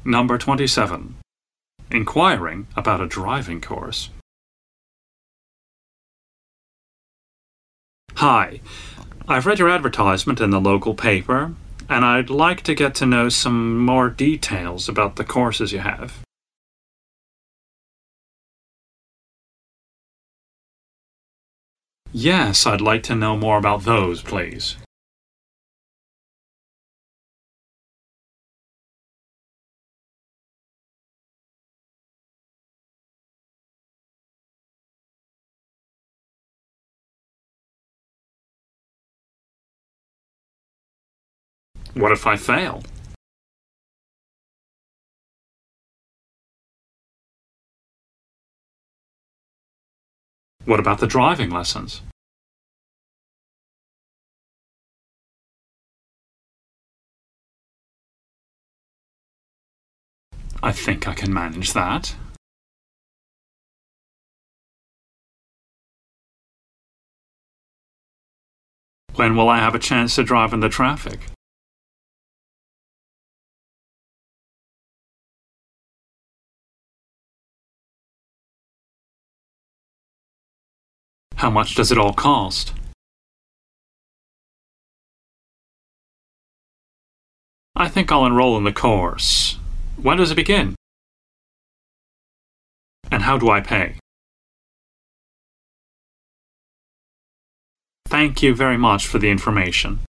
Number 27. Inquiring about a driving course. Hi, I've read your advertisement in the local paper, and I'd like to get to know some more details about the courses you have. Yes, I'd like to know more about those, please. What if I fail? What about the driving lessons? I think I can manage that. When will I have a chance to drive in the traffic? How much does it all cost? I think I'll enroll in the course. When does it begin? And how do I pay? Thank you very much for the information.